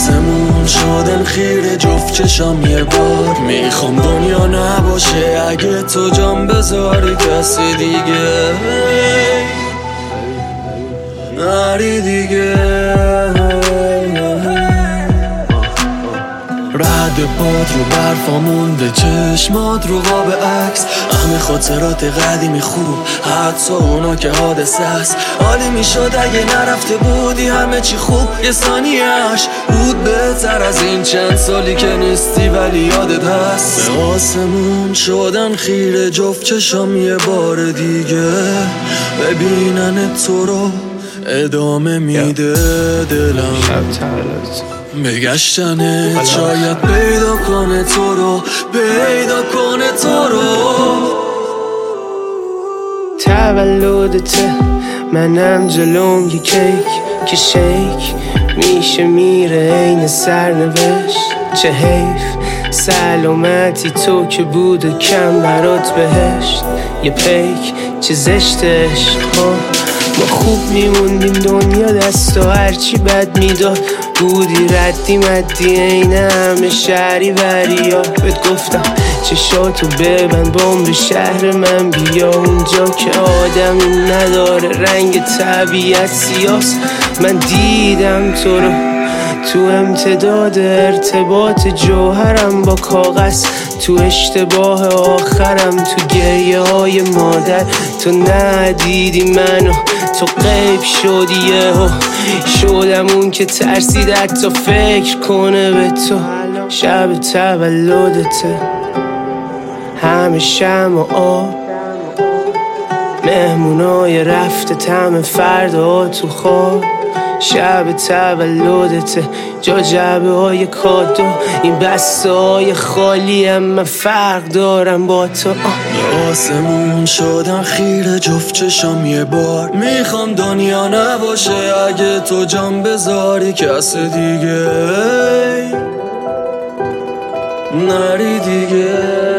آسمون شدن خیره جفت چشم یه بار. میخوام دنیا نباشه اگه تو جام بذاری کسی دیگه نری دیگه. رد پاد رو برفا مونده، چشمات رو قاب عکس، همه خاطرات قدیمی خوب، حتی اونا که حادثه است. عالی میشد اگه نرفته بودی همه چی خوب، یه ثانیه‌اش بود بهتر از این چند سالی که نیستی ولی یادت هست. به آسمون شدن خیره جفت چشم یه بار دیگه، ببینن تو رو ادامه میده دلم. بگشتنت شاید پیدا کنه تو رو، پیدا کنه تو رو. تولدته منم جلوم یه کیک که شیک میشه میره این سرنوشت. چه حیف سلامتی تو که بود کم برات بهشت. یه پیک چه زشتش ما خوب میموندیم دنیا دست و هرچی بد میداد بودی ردی مدی این همه شهری وریا. بهت گفتم چشاتو ببند بام شهر من بیا، اونجا که آدمی نداره رنگ طبیعت سیاست. من دیدم تو رو تو امتداد ارتباط جوهرم با کاغذ، تو اشتباه آخرم، تو گریه های مادر. تو ندیدی منو، تو غیب شدی یهو، شدم اون که ترسید حتی فکر کنه به تو. شب تولدته همه شمع و آب، مهمونای رفته طعم فردا تو خواب. شب تولدته جا جعبه های کادو، این بسته های خالی هم من فرق دارم با تو. آسمون شدن خیره جفت چشم یه بار. میخوام دنیا نباشه اگه تو جام بذاری کس دیگه نری دیگه.